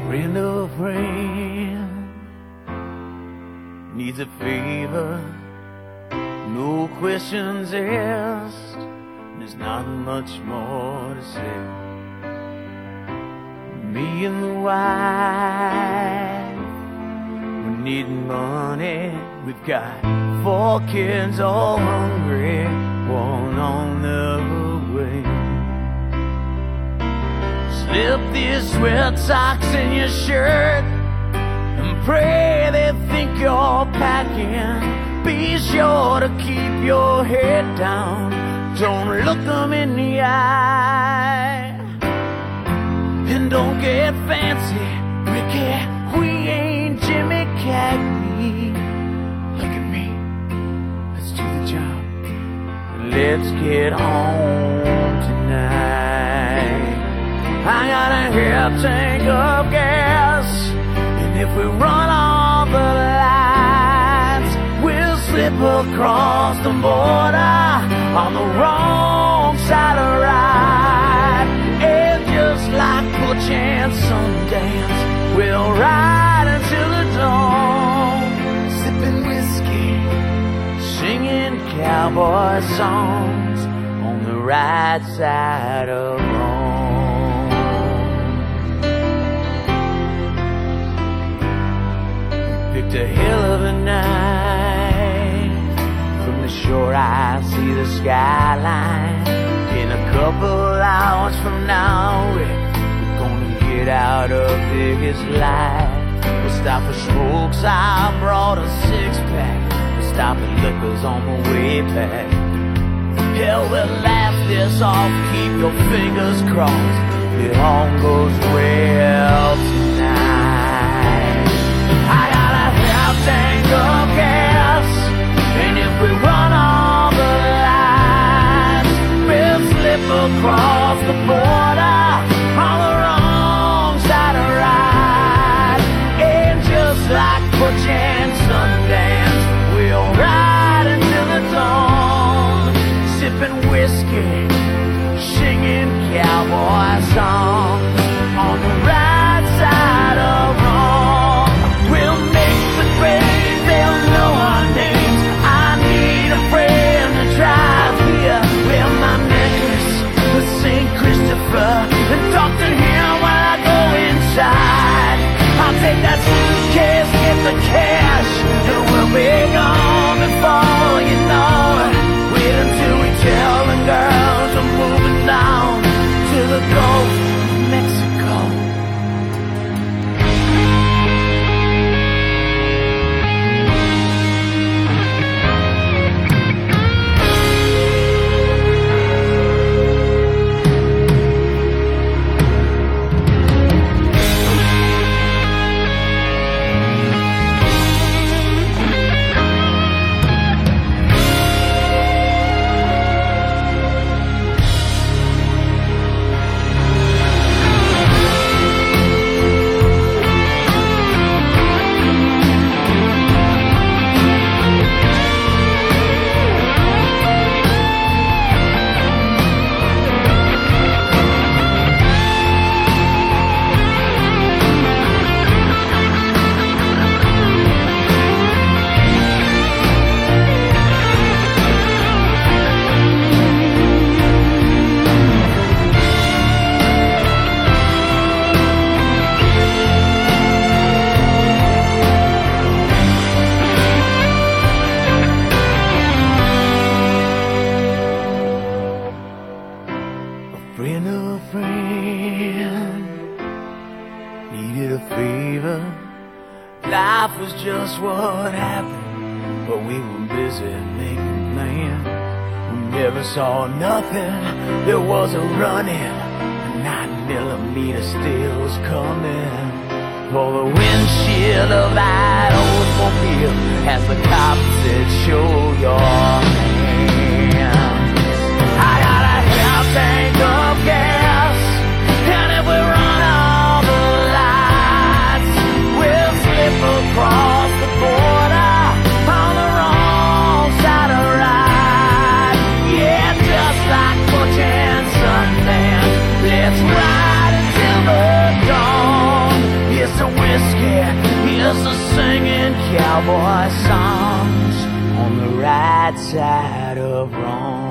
friend of a friend needs a favor, no questions asked. There's not much more to say. Me and the wife, we need money. We've got 4 kids all hungry, one on the way. Slip these sweat socks in your shirt and pray they think you're packing. Be sure to keep your head down, don't look them in the eye. And don't get fancy, Ricky, we ain't Jimmy Cagney. Look at me, let's do the job. Let's get home tonight. I got a half tank of gas, and if we run all the lights, we'll slip across the border on the wrong side of ride. And just like Butch and Sundance, we'll ride until the dawn, sipping whiskey, singing cowboy songs on the right side of home. Picked a hell of a night. From the shore I see the skyline. In a couple hours from now, we're gonna get out of this life. We'll stop for smokes, I brought a 6-pack. We'll stop at Liquors on the way back. Hell, we'll laugh this off, keep your fingers crossed. It all goes well tonight. I got a half tank of gas, and if we run all the lights, we'll slip across the border on the wrong side of ride. And just like Butch and Sundance, we'll ride until the dawn, sipping whiskey, singing cowboy songs on the right side of wrong. We'll make the grave, they'll know our names. I need a friend to drive here. Wear my necklace with St. Christopher and talk to him while I go inside. I'll take that suitcase, get the cash, and we'll be gone before you know it. Wait until we tell the girls we're moving down to the Gulf of Mexico. Friend of a friend needed a favor. Life was just what happened, but we were busy making plans. We never saw nothing, there was a running. The 9mm still was coming for the windshield of that Oldsmobile as the cop said, show your hand. I got a half tank of gas, and if we run all the lights, we'll slip across the border on the wrong side of ride. Yeah, just like Butch and Sundance, let's ride until the dawn. right side up wrong.